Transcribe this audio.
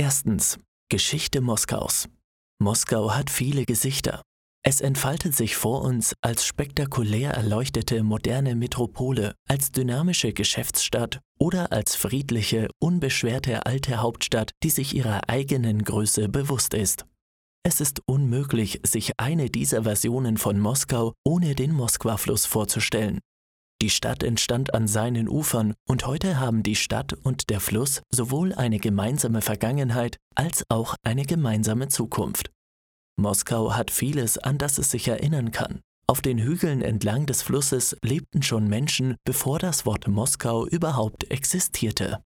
Erstens. Geschichte Moskaus. Moskau hat viele Gesichter. Es entfaltet sich vor uns als spektakulär erleuchtete moderne Metropole, als dynamische Geschäftsstadt oder als friedliche, unbeschwerte alte Hauptstadt, die sich ihrer eigenen Größe bewusst ist. Es ist unmöglich, sich eine dieser Versionen von Moskau ohne den Moskwa-Fluss vorzustellen. Die Stadt entstand an seinen Ufern und heute haben die Stadt und der Fluss sowohl eine gemeinsame Vergangenheit als auch eine gemeinsame Zukunft. Moskau hat vieles, an das es sich erinnern kann. Auf den Hügeln entlang des Flusses lebten schon Menschen, bevor das Wort Moskau überhaupt existierte.